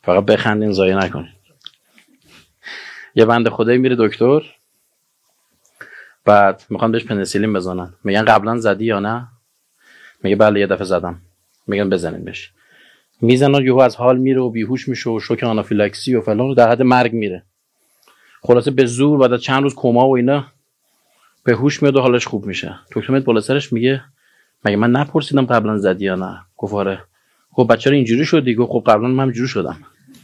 فقط بخندین، ضایع نکنین. یه بنده خدایی میره دکتر، بعد میخوان بهش پنیسیلین بزنن. میگن قبلا زدی یا نه؟ میگه بله یه دفعه زدم. میگن بزنین بهش. میزنن، یهو از حال میره و بیهوش میشه و شوک آنافیلاکسی و فلان، در حد مرگ میره. خلاصه به زور بعد از چند روز کما و اینا به هوش میاد و حالش خوب میشه. دکتر میاد بالا سرش میگه مگه من نپرسیدم قبلا زدی یا نه؟ گفت آره. خب بچه رو اینجوری شدی؟ گفت خب قبلا من اینجوری شدم.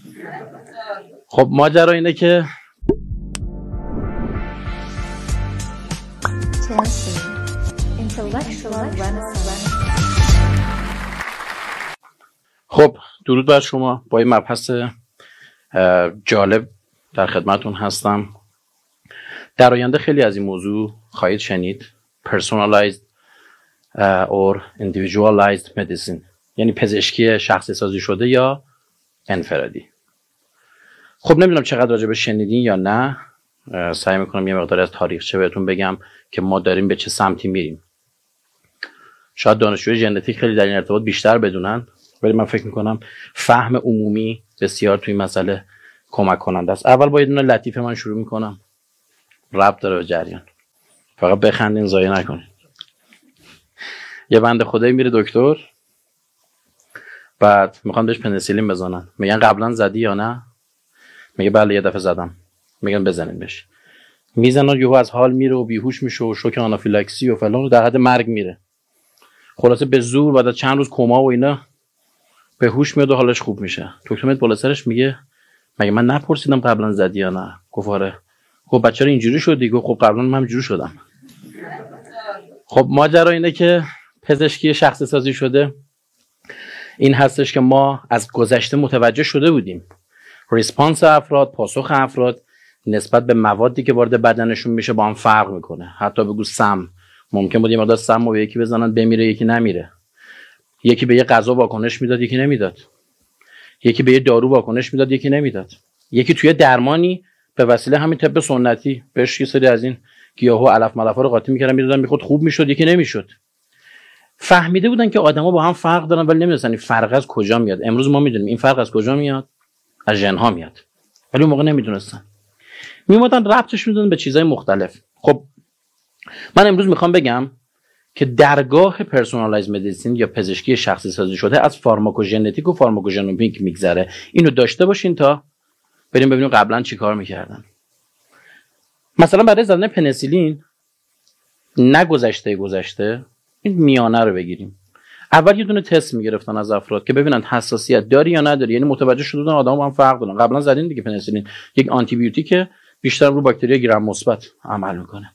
خب ماجرا اینه که خب درود بر شما. با این مبحث جالب در خدمتون هستم. در آینده خیلی از این موضوع خواهید شنید. Personalized or individualized medicine، یعنی پزشکی شخصی سازی شده یا انفرادی. خب نمیدونم چقدر راجع به شنیدین یا نه. سعی میکنم یه مقدار از تاریخچه بهتون بگم که ما داریم به چه سمتی میریم. شاید دانشجوی ژنتیک خیلی در این ارتباط بیشتر بدونن، ولی من فکر میکنم فهم عمومی بسیار توی این مسئله کمک کننده است. اول با یه دونه لطیفه من شروع میکنم، ربط داره به جریان. فقط بخندین، ضایع نکنین. یه بنده خدایی میره دکتر، بعد میخوان بهش پنیسیلین بزنن. میگن قبلا زدی یا نه؟ میگه بله یه دفعه زدم. میگن بزنین بهش. میزنن، یهو از حال میره و بیهوش میشه و شوک آنافیلاکسی و فلان، در حد مرگ میره. خلاصه به زور بعد از چند روز کما و اینا به هوش میاد و حالش خوب میشه. دکتر میاد بالا سرش میگه مگه من نپرسیدم قبلا زدی یا نه؟ گفت آره. خب بچه رو اینجوری شدی؟ گفت خب قبلا من اینجوری شدم. خب ماجرا اینه که پزشکی شخصی سازی شده این هستش که ما از گذشته متوجه شده بودیم ریسپانس افراد، پاسخ افراد نسبت به موادی که وارد بدنشون میشه با هم فرق میکنه. حتی بگو سم، ممکن بود یه مقدار سم رو به یکی بزنن بمیره، یکی نمیره. یکی به یه غذا واکنش میداد، یکی نمیداد. یکی به یه دارو واکنش میداد، یکی نمیداد. یکی توی درمانی به وسیله همین طب سنتی بهش یه سری از این گیاه و علف ملفا رو قاطی میکردن میدادن، میخورد خوب میشد، یکی نمیشد. فهمیده بودن که آدما با هم فرق دارن ولی نمیدونن این فرق از کجا میاد. امروز ما میدونیم این فرق از کجا میاد، از ژن ها میاد، ولی اون موقع نمیدونستن. میومدن ربطش میدادن به چیزای مختلف. خب من امروز میخوام بگم که درگاه پرسونالایز مدیسین یا پزشکی شخصی سازی شده از فارماکوژنتیک و فارماکوژنومیک میگذره. اینو داشته باشین تا بریم ببینیم قبلا چیکار میکردن. مثلا برای زدن پنیسیلین گذشته این میانه رو بگیریم. اول یه دونه تست میگرفتن از افراد که ببینن حساسیت داری یا نداری، یعنی متوجه شده بودن آدم‌ها با هم فرق دارن. قبلا زدین دیگه پنیسیلین، یک آنتی بیوتیک بیشتر رو باکتری گرم مثبت عمل میکنه.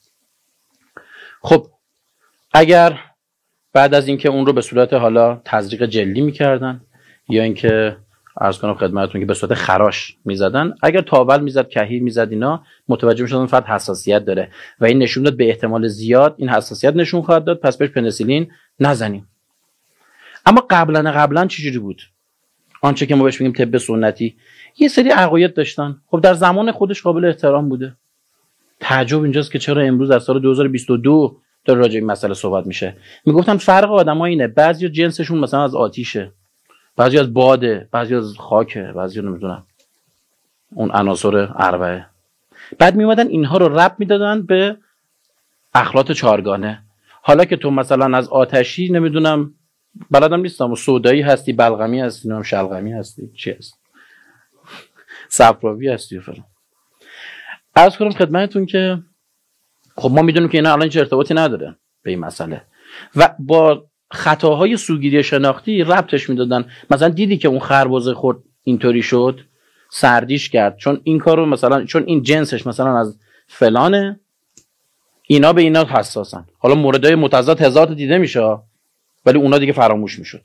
خب اگر بعد از اینکه اون رو به صورت حالا تزریق جلی میکردن یا اینکه عرض کنم خدمتتون که به صورت خراش میزدن، اگر تاول میزد، کحیل میزد، اینا متوجه میشدن فرد حساسیت داره و این نشون داد به احتمال زیاد این حساسیت نشون خواهد داد، پس بهش پنیسیلین نزنیم. اما قبلا چجوری بود؟ آنچه که ما بهش میگیم طب سنتی یه سری عقاید داشتن. خب در زمان خودش قابل احترام بوده. تعجب اینجاست که چرا امروز در سال 2022 داره راجع به این مسئله صحبت میشه. میگفتن فرق آدم‌ها اینه، بعضی جنسشون مثلا از آتیشه، بعضی از باده، بعضی از خاکه، بعضی نمیدونم اون عناصر اربعه. بعد میومدن اینها رو ربط میدادن به اخلاط چهارگانه. حالا که تو مثلا از آتشی نمیدونم بلدم نیستم و سودایی هستی، بلغمی هستی، نمیدونم شلغمی هستی، چی هست، صفراوی هستی فلان. عرض کنم خدمتتون که خب ما میدونیم که اینا الان هیچ ارتباطی نداره به این مسئله و با خطاهای سوگیری شناختی ربطش میدادن. مثلا دیدی که اون خربزه خورد اینطوری شد، سردیش کرد چون این کارو مثلا چون این جنسش مثلا از فلانه، اینا به اینا حساسن. حالا موردهای متضاد هزار تا دیده میشه ولی اونا دیگه فراموش میشد.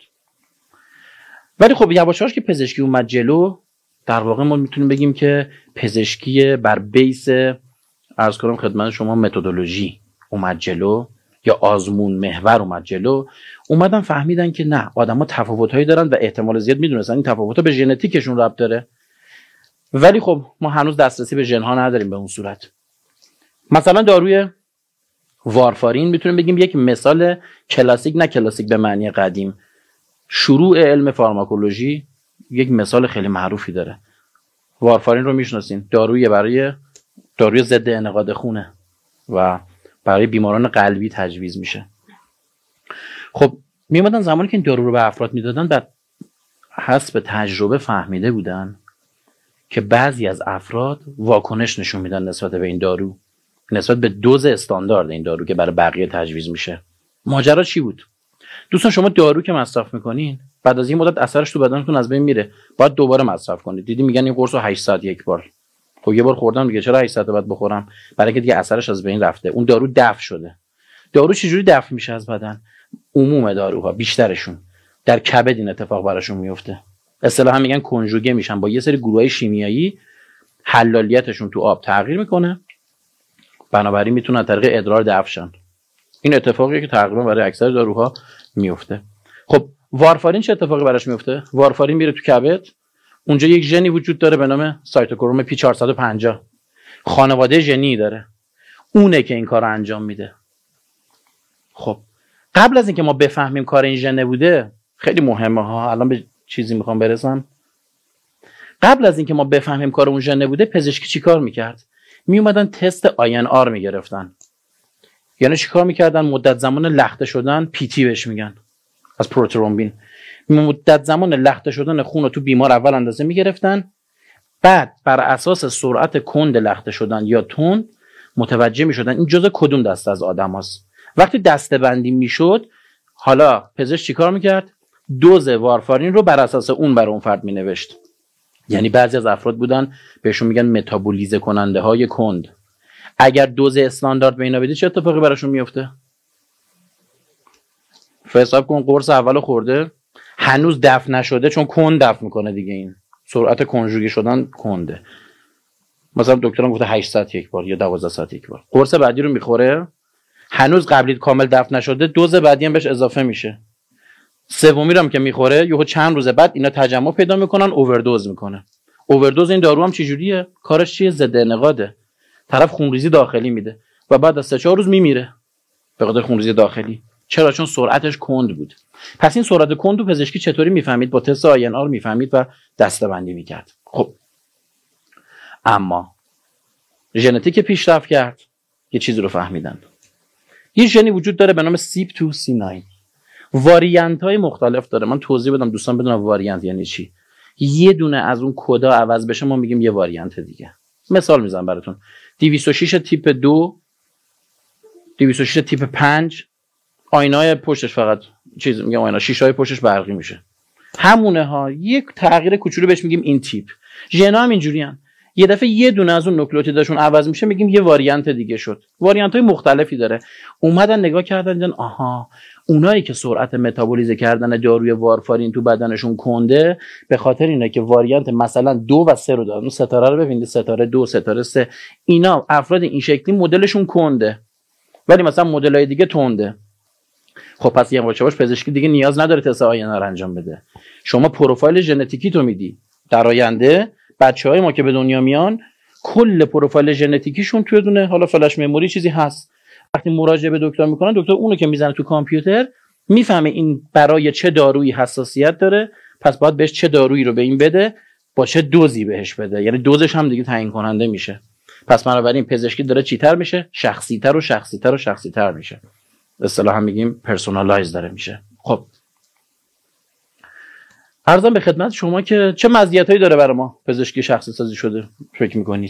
ولی خب یواش یواش که پزشکی اومد جلو، در واقع ما میتونیم بگیم که پزشکی بر بیس عرض کنم خدمت شما متدولوژی اومد جلو یا آزمون محور اومد جلو. اومدن فهمیدن که نه، آدما تفاوت‌هایی دارن و احتمال زیاد میدونستن این تفاوت‌ها به ژنتیکشون ربط داره، ولی خب ما هنوز دسترسی به ژن‌ها نداریم به اون صورت. مثلا داروی وارفارین میتونیم بگیم یک مثال کلاسیک، نه کلاسیک به معنی قدیم، شروع علم فارماکولوژی یک مثال خیلی معروفی داره. وارفارین رو میشناسین، داروی ضد انعقاد خونه و برای بیماران قلبی تجویز میشه. خب میومدن زمانی که این دارو رو به افراد میدادن، بعد حسب تجربه فهمیده بودن که بعضی از افراد واکنش نشون میدن نسبت به این دارو، نسبت به دوز استاندارد این دارو که برای بقیه تجویز میشه. ماجرا چی بود؟ دوستان شما دارو که مصرف میکنین، بعد از این مدت اثرش تو بدنتون از بین میره، باید دوباره مصرف کنید. دیدی میگن این قرص رو 8 ساعت یک بار. خب یه بار خوردم دیگه، چرا 8 ساعت بعد بخورم؟ برای اینکه دیگه اثرش از بین رفته، اون دارو دفع شده. دارو چجوری دفع میشه از بدن؟ عموم داروها، بیشترشون در کبد این اتفاق براشون میفته. اصطلاحا میگن کنژوگه میشن، با یه سری گروهای شیمیایی حلالیتشون تو آب تغییر میکنه، بنابراین میتونن از طریق ادرار دفع شن. این اتفاقیه که تقریبا برای اکثر داروها میفته. خب وارفارین چه اتفاقی براش میفته؟ وارفارین میره تو کبد، اونجا یک ژنی وجود داره به نام سایتوکروم P450، خانواده ژنی داره، اونه که این کار رو انجام میده. خب قبل از اینکه ما بفهمیم کار این ژن بوده، خیلی مهمه ها، الان به چیزی میخوام برسم. قبل از اینکه ما بفهمیم کار اون ژن بوده، پزشکی چیکار میکرد؟ میومدن تست INR میگرفتن. یعنی چیکار میکردن؟ مدت زمان لخته شدن، PT بهش میگن، از پروترومبین. مدت زمان لخته شدن خون رو تو بیمار اول اندازه میگرفتن، بعد بر اساس سرعت کند لخته شدن یا تند متوجه میشدن این جزء کدوم دسته از آدم هست. وقتی دسته بندی میشد، حالا پزشک چیکار میکرد؟ دوز وارفارین رو بر اساس اون برای اون فرد مینوشت. یعنی بعضی از افراد بودن بهشون میگن متابولیزه کننده های کند. اگر دوز استاندارد به اینا بدی چه اتفاقی براشون میفته؟ حساب کن قرص اولو خورده، هنوز دفع نشده، چون کند دفع میکنه دیگه، این سرعت کنژوگه شدن کنده. مثلا دکترم گفته 8 ساعت یک بار یا 12 ساعت یک بار. قرص بعدی رو میخوره، هنوز قبلی کامل دفع نشده، دوز بعدی هم بهش اضافه میشه. سومی رو هم که میخوره، یهو چند روز بعد اینا تجمع پیدا میکنن، اووردوز میکنه. اووردوز این دارو هم چه جوریه؟ کارش چیه؟ ضد انعقاده. طرف خونریزی داخلی میده و بعد از 3-4 روز میمیره به خاطر خونریزی داخلی. چرا؟ چون سرعتش کند بود. پس این سرعت کند رو پزشکی چطوری میفهمید؟ با تست INR میفهمید و دسته‌بندی میکرد. خب اما ژنتیک پیشرفت کرد، یه چیزی رو فهمیدن. یه ژنی وجود داره به نام CYP2C9. واریانت های مختلف داره. من توضیح بدم دوستان بدونم واریانت یعنی چی. یه دونه از اون کدا عوض بشه ما میگیم یه واریانت دیگه. مثال میزنم براتون. 206 تیپ 2، 206 تیپ 5، آینای پشتش فقط چیز میگم، آینا شیشه‌های پشتش برقی میشه. همونه ها، یک تغییر کوچولو بهش میگیم این تیپ. ژنا هم اینجوریان. یه دفعه یه دونه از اون نوکلئوتیدشون عوض میشه، میگیم یه واریانت دیگه شد. واریانت های مختلفی داره. اومدن نگاه کردن دیدن آها، اونایی که سرعت متابولیزه کردن داروی وارفارین تو بدنشون کنده، به خاطر اینه که واریانت مثلا 2 و 3 رو دارن. اون ستاره رو ببینید، ستاره 2، ستاره 3، اینا افراد این شکلی مدلشون کنده، ولی مثلا مدلای دیگه تنده. خب پس یواش یواش پزشکی دیگه نیاز نداره تست آینار انجام بده. شما پروفایل ژنتیکی تو میدی. در آینده بچهای ما که به دنیا میان، کل پروفایل ژنتیکیشون توی دونه حالا فلش مموری چیزی هست. وقتی مراجعه به دکتر میکنن، دکتر اونو که میزنه تو کامپیوتر میفهمه این برای چه دارویی حساسیت داره، پس باید بهش چه دارویی رو به این بده، با چه دوزی بهش بده. یعنی دوزش هم دیگه تعیین کننده میشه. پس بنابراین پزشکی داره چیتر میشه؟ شخصیتر و شخصیتر و شخصیتر میشه. اصطلاحا میگیم پرسونالایز داره میشه. خب عرضم به خدمت شما که چه مزیتایی داره برای ما پزشکی شخصی سازی شده فکر میکنید؟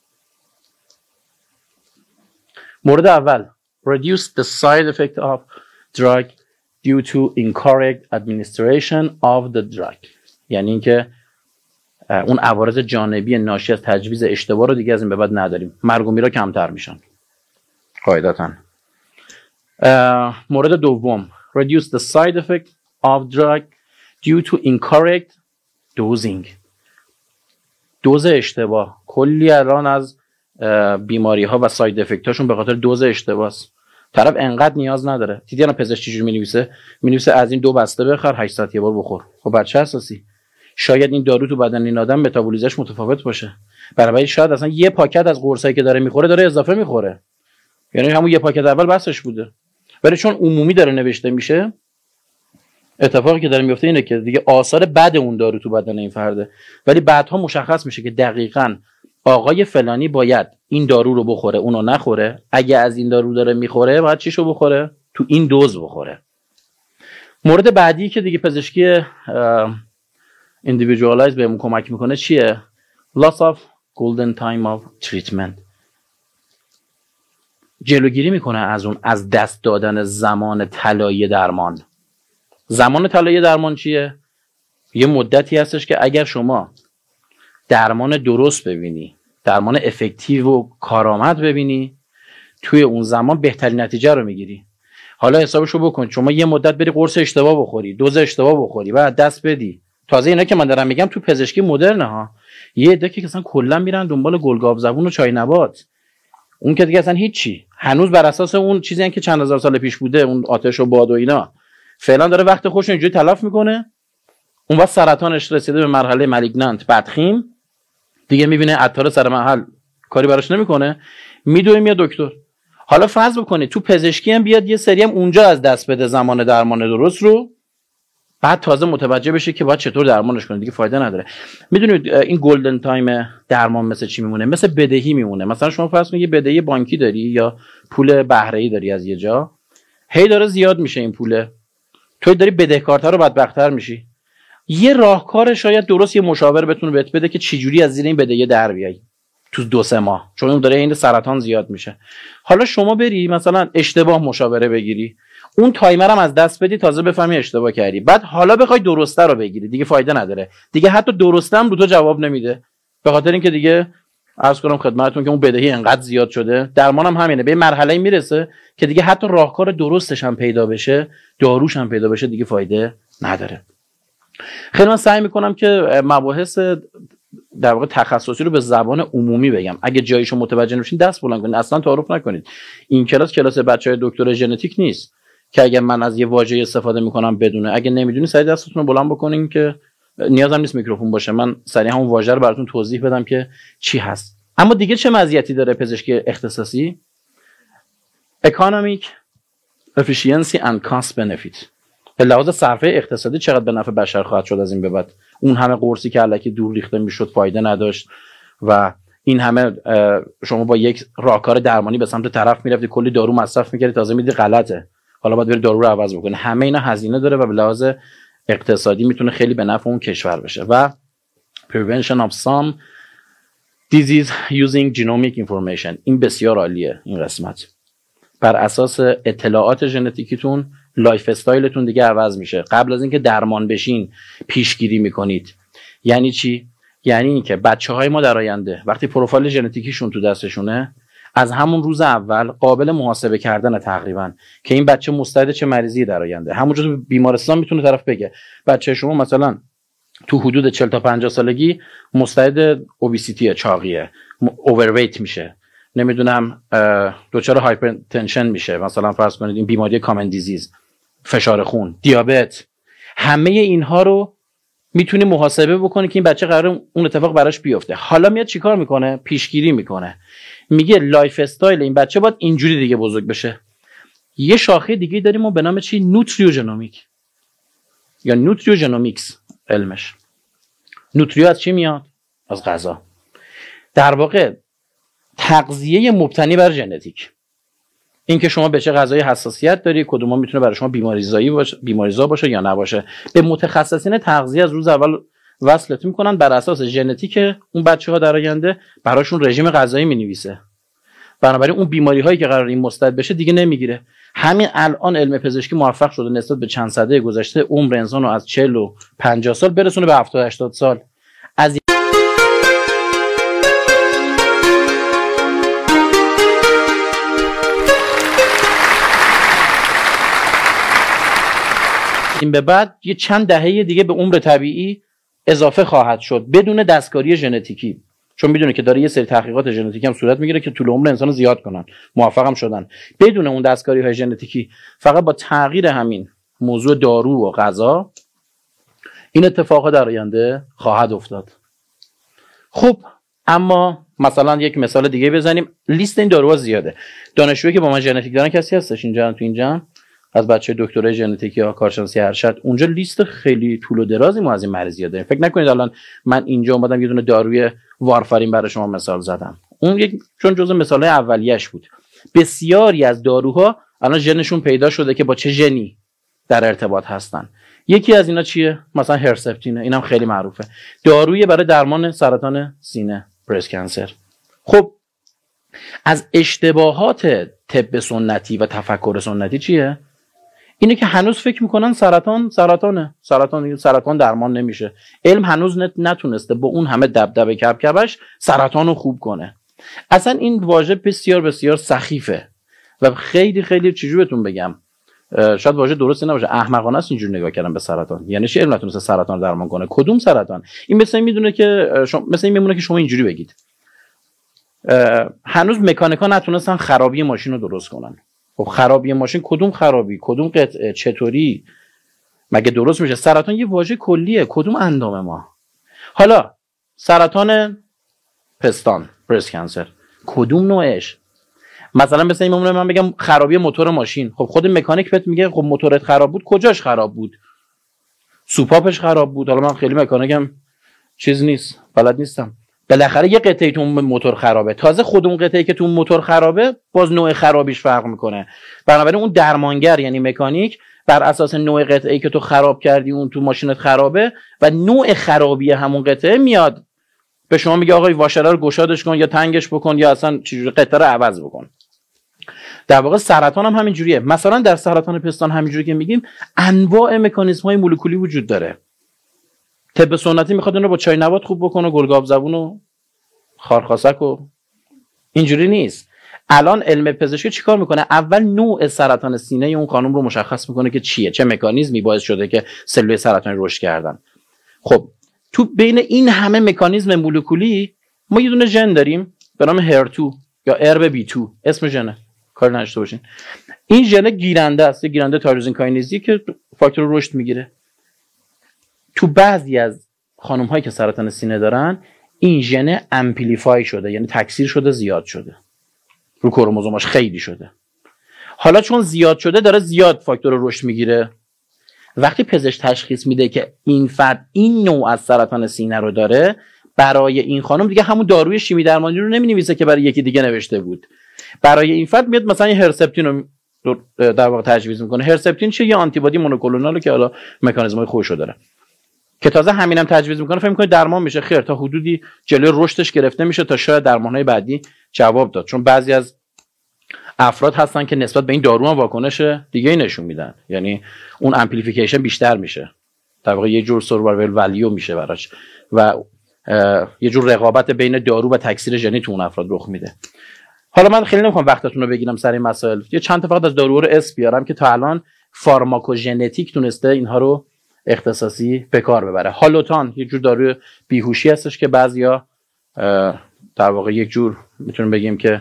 مورد اول، reduce the side effect of drug due to incorrect administration of the drug. یعنی اینکه اون عوارض جانبی ناشی از تجویز اشتباه رو دیگه از این به بعد نداریم. مرگ و میرا کمتر میشن قاعدتاً. مورد دوم، reduce the side effect of drug due to incorrect dosing. دوز اشتباه. کلی الان از بیماری ها و ساید افکت هاشون به خاطر دوز اشتباه است. طرف انقدر نیاز نداره. دیدی الان پزشک چجوری مینویسه از این 2 بسته بخر 8 ساعت یه بار بخور. خب بر چه اساسی؟ شاید این دارو تو بدن این آدم متابولیزمش متفاوت باشه. بنابراین شاید اصلا یه پاکت از قرصایی که داره میخوره داره اضافه میخوره. یعنی همون یه پاکت اول بسش بوده. ولی چون عمومی داره نوشته میشه، اتفاقی که داره میفته اینه که دیگه آثار بد اون دارو تو بدن این فرده، ولی بعدها مشخص میشه که دقیقاً آقای فلانی باید این دارو رو بخوره، اونو نخوره. اگه از این دارو داره میخوره باید چیشو بخوره؟ تو این دوز بخوره. مورد بعدی که دیگه پزشکی individualize بهمون کمک میکنه چیه؟ loss of golden time of treatment. جلوگیری میکنه از دست دادن زمان طلایی درمان. زمان طلایی درمان چیه؟ یه مدتی هستش که اگر شما درمان درست ببینی، درمان افکتیو و کارآمد ببینی، توی اون زمان بهترین نتیجه رو میگیری. حالا حسابشو بکن، شما یه مدت بری قرص اشتباه بخوری، دوز اشتباه بخوری، بعد دست بدی. تازه اینا که من دارم میگم تو پزشکی مدرنه ها. یه عده که اصلا کلا میرن دنبال گلگاو زبون و چای نبات، اون که دیگه اصلا هیچی، هنوز بر اساس اون چیزی که چند هزار سال پیش بوده، اون آتش و باد و اینا، فعلا داره وقت خوش اینجوری تلف میکنه. اون وقت سرطانش رسیده به مرحله مالیگنانت بدخیم، دیگه میبینه عطار سر محل کاری براش نمیکنه، میدوه میاد دکتر. حالا فرض بکنید تو پزشکی هم بیاد یه سری هم اونجا از دست بده زمان درمان درست رو، بعد تازه متوجه بشه که باید چطور درمانش کنه، دیگه فایده نداره. میدونید این گلدن تایم درمان مثل چی میمونه؟ مثل بدهی میمونه. مثلا شما فرض کنید یه بدهی بانکی داری یا پول بهره‌ای داری از یه جا، هی داره زیاد میشه این پوله، تو داری بدهکارتر و بدبخت‌تر میشی. یه راهکار شاید درست یه مشاور بتونه بهت بده که چجوری از زیر این بدهی در بیای تو 2-3 ماه، چون اون داره این سرطان زیاد میشه. حالا شما بری مثلا اشتباه مشاوره بگیری، اون تایمر هم از دست بدی، تازه بفهمی اشتباه کردی، بعد حالا بخوای درسته رو بگیری، دیگه فایده نداره. دیگه حتی درسته هم رو تو جواب نمیده، به خاطر اینکه دیگه عرض کنم خدمتتون که اون بدهی انقدر زیاد شده. درمان هم همینه، به مرحله میرسه که دیگه حتی راهکار درستش هم پیدا بشه، داروش هم پیدا بشه، دیگه فایده نداره. خیلی من سعی میکنم که مباحث در واقع تخصصی رو به زبان عمومی بگم. اگه جایشو متوجه نمیشین دست بلند کنید، اصلا تعارف نکنید. این کلاس بچهای دکتر ژنتیک نیست که اگه من از یه واژه استفاده میکنم بدونه. اگه نمیدونی سریع دستتون رو بلند بکنین که نیازم نیست میکروفون باشه، من سریع همون واژه رو براتون توضیح بدم که چی هست. اما دیگه چه مزیتی داره پزشکی اختصاصی؟ economic efficiency and cost benefit. به لحاظ صرفه اقتصادی چقدر به نفع بشر خواهد شد از این به بعد. اون همه قرصی که الکی دور ریخته میشد فایده نداشت و این همه شما با یک راهکار درمانی به سمت طرف میرفتی، کلی دارو مصرف میکردی، تازه میدی غلطه، حالا باید بری دارو رو عوض بکنی. همه اینا هزینه داره و به لحاظ اقتصادی میتونه خیلی به نفع اون کشور بشه. و prevention of some disease using genomic information، این بسیار عالیه. این قسمت بر اساس اطلاعات ژنتیکیتون لایف استایلتون دیگه عوض میشه. قبل از اینکه درمان بشین پیشگیری میکنید. یعنی چی؟ یعنی اینکه بچه‌های ما در آینده وقتی پروفایل ژنتیکیشون تو دستشونه، از همون روز اول قابل محاسبه کردن تقریبا که این بچه مستعد چه مریضی در آینده. همونجا تو بیمارستان میتونه طرف بگه بچه شما مثلا تو حدود 40 تا 50 سالگی مستعد اوبیسیتی، چاقیه، اوورویت میشه، نمیدونم دچار هایپرتنشن میشه، مثلا فرض کنید این بیماری کامن دیزیز، فشار خون، دیابت. همه اینها رو میتونی محاسبه بکنی که این بچه قراره اون اتفاق براش بیفته. حالا میاد چیکار میکنه؟ پیشگیری میکنه. میگه لایف استایل این بچه باید اینجوری دیگه بزرگ بشه. یه شاخه دیگه داریم ما به نام چی؟ نوتریوژنومیک یا نوتریوژنومیکس علمش. نوتریو از چی میاد؟ از غذا. در واقع تغذیه مبتنی بر ژنتیک، این که شما به چه غذایی حساسیت داری، کدوما میتونه برای شما بیماریزا باشه یا نباشه. به متخصصین تغذیه از روز اول وصلت میکنن، بر اساس ژنتیک اون بچه‌ها در آینده براشون رژیم غذایی مینویسه. بنابراین اون بیماری هایی که قرار این مستعد بشه دیگه نمیگیره. همین الان علم پزشکی موفق شده نسبت به چند سده گذشته عمر انسان رو از 40 و 50 سال برسونه به 70-80 سال. از این به بعد یه چند دهه دیگه به عمر طبیعی اضافه خواهد شد بدون دستکاری ژنتیکی، چون میدونه که داره یه سری تحقیقات ژنتیکی هم صورت میگیره که طول عمر انسان رو زیاد کنن. موفق هم شدن بدون اون دستکاری های ژنتیکی. فقط با تغییر همین موضوع دارو و غذا این اتفاق در آینده خواهد افتاد. خب اما مثلا یک مثال دیگه بزنیم. لیست این داروها زیاده. دانشجویی که با من ژنتیک دارن کسی هستش اینجا تو اینجا؟ از بچه دکترای ژنتیک یا کارشناسی ارشد، اونجا لیست خیلی طول و درازی ما از این مریضی‌ها داریم. فکر نکنید الان من اینجا اومدم یه دونه داروی وارفارین برای شما مثال زدم، اون یک چون جزء مثالای اولیه‌اش بود. بسیاری از داروها الان ژنشون پیدا شده که با چه ژنی در ارتباط هستن. یکی از اینا چیه؟ مثلا هرسپتینه، اینم خیلی معروفه، داروی برای درمان سرطان سینه، برست کانسر. خب از اشتباهات طب سنتی و تفکر سنتی چیه؟ اینه که هنوز فکر میکنن سرطان درمان نمیشه. علم هنوز نتونسته با اون همه دبدبه کبکبش سرطان رو خوب کنه. اصلا این واژه بسیار بسیار سخیفه و خیلی خیلی چجوری بهتون بگم، شاید واژه درستی نباشه، احمقانه است اینجوری نگاه کردن به سرطان. یعنی چه علم نتونسته سرطان رو درمان کنه؟ کدوم سرطان؟ این مثلا میدونه که مثلا این میمونه که شما اینجوری بگید هنوز مکانیکا نتونستن خرابی ماشین رو درست کنن. خب خرابی ماشین کدوم خرابی، کدوم قطعه، چطوری مگه درست میشه؟ سرطان یه واژه کلیه، کدوم اندام ما؟ حالا سرطان پستان، برست کانسر، کدوم نوعش؟ مثلا مثلا این من بگم خرابی موتور ماشین، خب خود مکانیک بهت میگه خب موتورت خراب بود، کجاش خراب بود؟ سوپاپش خراب بود. حالا من خیلی مکانیکم چیز نیست، بلد نیستم، بالاخره یه قطعه تو موتور خرابه، تازه خود اون قطعه‌ای که تو موتور خرابه باز نوع خرابیش فرق میکنه. بنابراین اون درمانگر یعنی مکانیک بر اساس نوع قطعه‌ای که تو خراب کردی اون تو ماشینت خرابه و نوع خرابی همون قطعه میاد به شما میگه آقا واشرا رو گشادش کن یا تنگش بکن یا اصلا چجوری قطعه رو عوض بکن. در واقع سرطان هم همین جوریه. مثلا در سرطان پستان همینجوری که میگیم انواع مکانیزم‌های مولکولی وجود داره. طب سنتی میخواد اون رو با چای نبات خوب بکنه، گلگاب زبون و خارخاسک و اینجوری نیست. الان علم پزشکی چیکار میکنه؟ اول نوع سرطان سینه اون خانم رو مشخص میکنه که چیه، چه مکانیزمی باعث شده که سلول سرطانی رشد کردن. خب تو بین این همه مکانیزم مولکولی ما یه دونه ژن داریم به نام HER2 یا ERB2، اسم ژنه، کار نشته باشین. این ژن گیرنده است، گیرنده تایروزین کاینزی که فاکتور رشد میگیره. تو بعضی از خانم هایی که سرطان سینه دارن این ژن امپلیفای شده، یعنی تکثیر شده، زیاد شده، رو کروموزوماش خیلی شده. حالا چون زیاد شده داره زیاد فاکتور رشد میگیره. وقتی پزشک تشخیص میده که این فرد این نوع از سرطان سینه رو داره، برای این خانم دیگه همون داروی شیمی درمانی رو نمینویسه که برای یکی دیگه نوشته بود. برای این فرد میاد مثلا هرسپتین رو در واقع تجویز میکنه. هرسپتین چه؟ یه آنتیبادی مونوکلوناله که حالا مکانیزمای خودشو داره که تازه همینم تجویز میکنه، فکر میکنه درمان میشه. خیر، تا حدودی جلوی رشدش گرفته میشه تا شاید درمانهای بعدی جواب داد. چون بعضی از افراد هستن که نسبت به این دارو هم واکنش دیگه ای نشون میدن، یعنی اون امپلیفیکیشن بیشتر میشه، در واقع یه جور سروایوال ولیو میشه براش و یه جور رقابت بین دارو و تکثیر ژنی تو اون افراد رخ میده. حالا من خیلی نمیخوام وقتتون رو بگیرم سر این مسائل، یه چند تا فقط از داروها رو اسم بیارم که تا الان فارماکوژنتیک تونسته اینها رو اختصاصی به کار ببره. هالوتان یه جور داروی بیهوشی هستش که بعضیا در واقع یک جور میتونیم بگیم که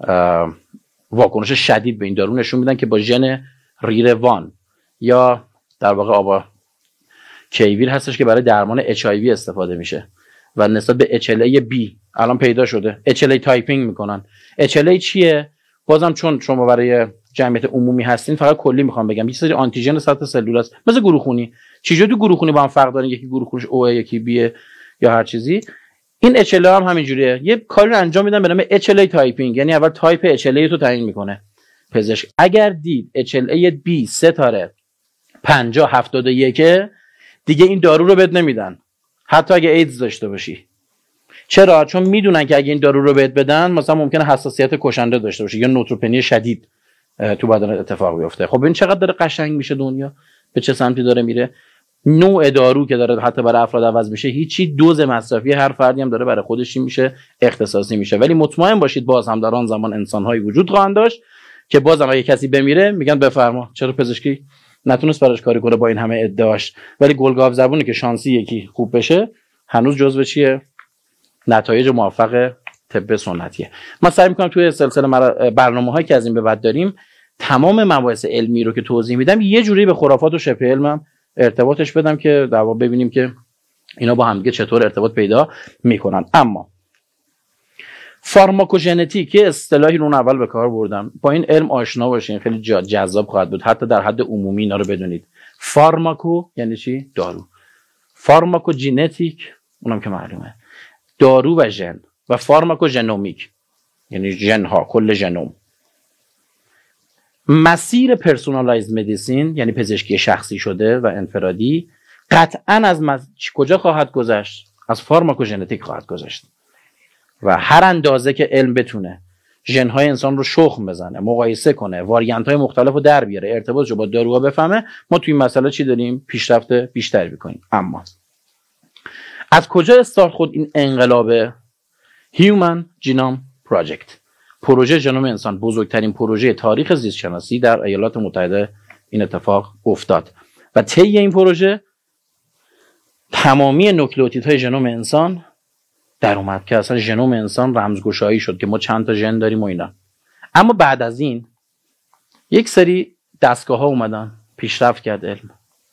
واکنش شدید به این دارو نشون میدن که با ژن ریروان یا در واقع آبا کیویر هستش که برای درمان HIV استفاده میشه و نسبت به HLA-B الان پیدا شده HLA تایپینگ میکنن. HLA چیه؟ بازم چون شما برای جمعیت عمومی هستین فقط کلی میخوام بگم، یه سری آنتیژن سطح سلول است مثل گروه خونی. چجوری تو گروه خونی با هم فرق دارن؟ یکی گروه خونیش O یکی B یا هر چیزی. این HLA هم همینجوریه، یه کاری رو انجام میدن به نام HLA تایپینگ، یعنی اول تایپ HLA تو تعیین میکنه پزشک. اگر دید HLA B 3 تاره 50 71 دیگه این دارو رو بهت نمیدن، حتی اگه ایدز داشته باشی. چرا؟ چون میدونن که اگه این دارو رو بهت بدن مثلا ممکنه حساسیت کشنده داشته باشی یا نوتروپنی شدید تو بدن اتفاق بیفته. خب این چقدر داره قشنگ میشه دنیا، به چه سمتی داره میره. نوع دارو که داره حتی برای افراد عوض میشه هیچی، دوز مصرفی هر فردی هم داره برای خودش میشه اختصاصی میشه. ولی مطمئن باشید باز هم در آن زمان انسان‌هایی وجود خواهند داشت که باز هم اگه کسی بمیره میگن بفرما چرا پزشکی نتونست براش کاری کنه با این همه ادعاش. ولی گلگاو زبونی که شانسی یکی خوب بشه هنوز جزو چیه؟ نتایج موفق طب سنتیه. ما سعی می‌کنم توی سلسله برنامه‌هایی که از این به بعد داریم تمام مباحث علمی رو که توضیح میدم یه جوری به خرافات و شبه علمم ارتباطش بدم که در واقع ببینیم که اینا با هم دیگه چطور ارتباط پیدا میکنن. اما فارماکوژنتیک یه اصطلاحی رو اول به کار بردم. با این علم آشنا باشین، خیلی جذاب خواهد بود، حتی در حد عمومی اینا رو بدونید. فارماکو یعنی چی؟ دارو. فارماکوژنتیک اونم که معلومه، دارو و ژن. و فارماکوژنومیک یعنی ژن ها، کل ژنوم. مسیر پرسونالایزد مدیسین یعنی پزشکی شخصی شده و انفرادی قطعاً از کجا خواهد گذشت؟ از فارماکوژنتیک خواهد گذشت. و هر اندازه که علم بتونه ژن‌های انسان رو شخم بزنه، مقایسه کنه، واریانت‌های مختلف رو در بیاره، ارتباطش رو با داروها بفهمه، ما توی این مسئله چی داریم؟ پیشرفت بیشتری می‌کنیم. اما از کجا استارت خود این انقلاب Human Genome Project؟ پروژه ژنوم انسان، بزرگترین پروژه تاریخ زیست شناسی در ایالات متحده این اتفاق افتاد. و طی این پروژه تمامی نوکلئوتیدهای ژنوم انسان در اومد که اصلا ژنوم انسان رمزگشایی شد که ما چند تا ژن داریم و اینا. اما بعد از این یک سری دستگاه ها اومدن، پیشرفت کرد علم.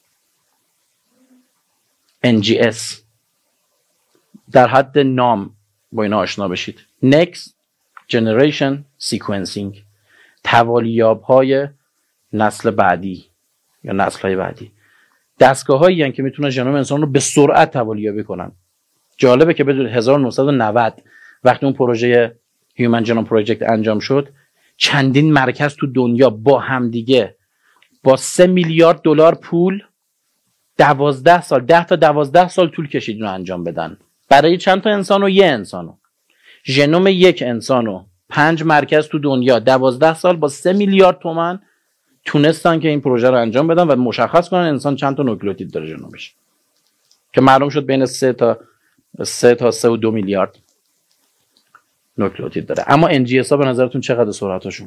NGS در حد نام با اینا آشنا بشید. Next Generation Sequencing، توالیاب های نسل بعدی یا نسل های بعدی. دستگاه هایی هستند که میتونن ژنوم انسان رو به سرعت توالیابی کنن. جالبه که بدونید 1990 وقتی اون پروژه Human Genome Project انجام شد، چندین مرکز تو دنیا با همدیگه با 3 میلیارد دلار پول 12 سال 10 تا 12 سال طول کشید رو انجام بدن. برای چند تا انسان و یه انسانو، ژنوم یک انسانو 5 مرکز تو دنیا 12 سال با 3 میلیارد تومان تونستن که این پروژه رو انجام بدن و مشخص کنن انسان چند تا نوکلئوتید داره ژنومش، که معلوم شد بین 3 تا 3.2 میلیارد نوکلئوتید داره. اما NGS ها به نظرتون چقدر سرعتشون؟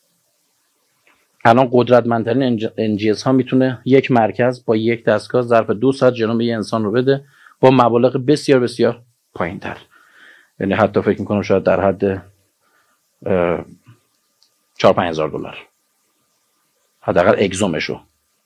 الان قدرتمندترین NGS ها میتونه یک مرکز با یک دستگاه ظرف 2 ساعت ژنوم یه انسان رو بده با مبالغ بسیار بسیار پایین‌تر. یعنی حتی فکر میکنم شاید در حد 4-5 هزار دلار حداقل اگزومشو.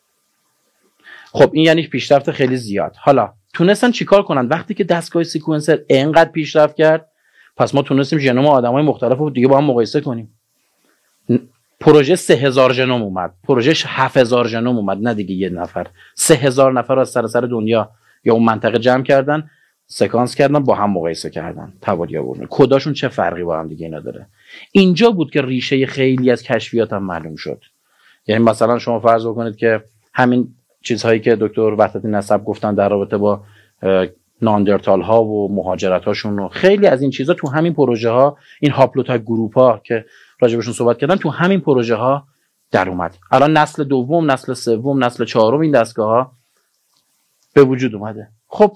خب این یعنی پیشرفت خیلی زیاد. حالا تونستن چیکار کنن وقتی که دستگاه سیکونسر اینقدر پیشرفت کرد؟ پس ما تونستیم ژنوم آدمای مختلف رو دیگه با هم مقایسه کنیم. پروژه 3000 ژنوم اومد، پروژه 7000 ژنوم اومد، نه دیگه یه نفر، 3000 نفر از سراسر دنیا یا اون منطقه جمع کردن، سکانس کردن، با هم مقایسه کردن، توالی آوردن کداشون چه فرقی با هم دیگه اینا داره. اینجا بود که ریشه خیلی از کشفیات هم معلوم شد. یعنی مثلا شما فرض بکنید که همین چیزهایی که دکتر وحدتی نسب گفتن در رابطه با ناندرتال ها و مهاجرت هاشون و خیلی از این چیزا تو همین پروژه ها، این هاپلوتایپ گروپ ها که راجبشون صحبت کردن تو همین پروژه ها در اومد. الان نسل دوم، نسل سوم، نسل چهارم این دستگاه ها به وجود اومده. خب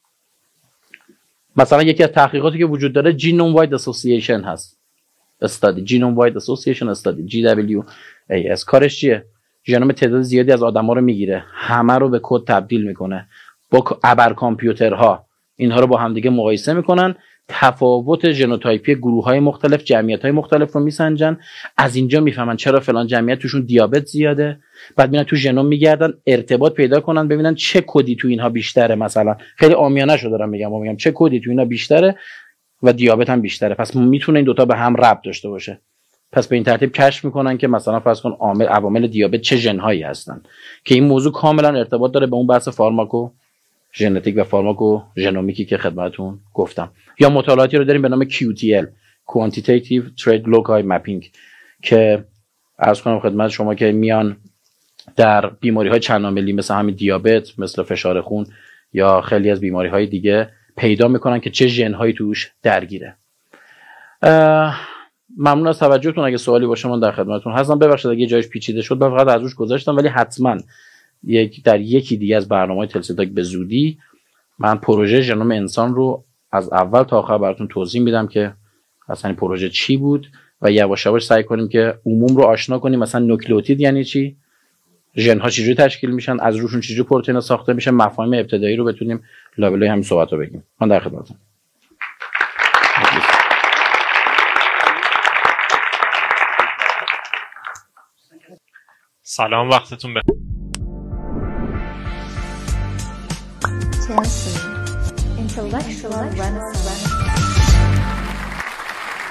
مثلا یکی از تحقیقاتی که وجود داره جینوم واید اسوسییشن هست، استادی جینوم واید اسوسییشن استادی GWAS. کارش چیه؟ ژنوم تعداد زیادی از آدما رو میگیره، همه رو به کد تبدیل میکنه، با ابر کامپیوترها اینها رو با هم دیگه مقایسه میکنن، تفاوت ژنوتایپی گروه‌های مختلف، جمعیت‌های مختلف رو میسنجن، از اینجا میفهمن چرا فلان جمعیت توشون دیابت زیاده، بعد میرن تو ژنوم میگردن ارتباط پیدا کنن ببینن چه کدی تو اینها بیشتره. مثلا خیلی عامیانه شو دارم میگم چه کدی تو اینا بیشتره و دیابت هم بیشتره، پس میتونه این دوتا به هم ربط داشته باشه. پس به این ترتیب کشف میکنن که مثلا فرض کن عوامل دیابت چه ژن‌هایی هستن، که این موضوع کاملا ارتباط داره به اون بحث فارماکو ژنتیک و فارماکو ژنومیکی که خدمتتون گفتم. یا مطالعاتی رو داریم به نام QTL Quantitative Trade Loci Mapping که عرض کنم خدمت شما که میان در بیماری‌های چند عاملی مثل همین دیابت، مثل فشار خون یا خیلی از بیماری‌های دیگه پیدا میکنن که چه ژن‌هایی توش درگیره. ممنون از توجهتون. اگه سوالی باشه من در خدمتتون هستم. ببخشید اگه جایش پیچیده شد، من فقط از روش گذاشتم، ولی حتما در یکی دیگه از برنامه‌های تلسیتاک به زودی من پروژه ژنوم انسان رو از اول تا آخر براتون توضیح میدم که اصلا این پروژه چی بود و یواش یواش سعی کنیم که عموم رو آشنا کنیم. مثلا نوکلئوتید یعنی چی، ژن‌ها چجوری تشکیل میشن، از روشون چجوری پروتئین ساخته میشه، مفاهیم ابتدایی رو بتونیم لابلای همین صحبت رو بگیم. من در خدمتتون. سلام، وقتتون بخیر. Chelsea, intellectual renaissance.